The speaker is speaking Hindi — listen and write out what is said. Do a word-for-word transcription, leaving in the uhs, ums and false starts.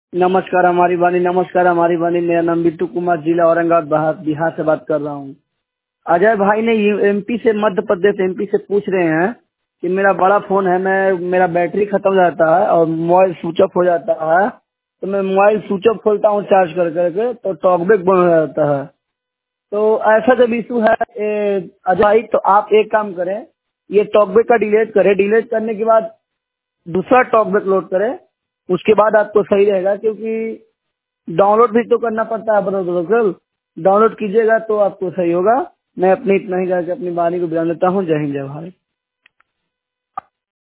नमस्कार हमारी वाणी, नमस्कार हमारी वाणी। मेरा नाम बिट्टू कुमार, जिला औरंगाबाद, बिहार से बात कर रहा हूँ। अजय भाई ने एमपी से, मध्य प्रदेश एमपी से पूछ रहे हैं कि मेरा बड़ा फोन है, मैं मेरा बैटरी खत्म हो जाता है और मोबाइल स्विच ऑफ हो जाता है, तो मैं मोबाइल स्विच ऑफ खोलता हूँ चार्ज कर करके, तो टॉकबैक बंद हो जाता है। तो ऐसा जब इशू है ए, अजय भाई, तो आप एक काम करें, ये टॉकबैक का डिलीट करें। डिलीट करने के बाद दूसरा टॉकबैक लोड करें, उसके बाद आपको सही रहेगा। क्योंकि डाउनलोड भी तो करना पड़ता है बदल बदल डाउनलोड कीजिएगा तो आपको सही होगा। मैं अपनी इतना ही करके अपनी वाणी को बयान देता हूँ। जय हिंद, जय भारत।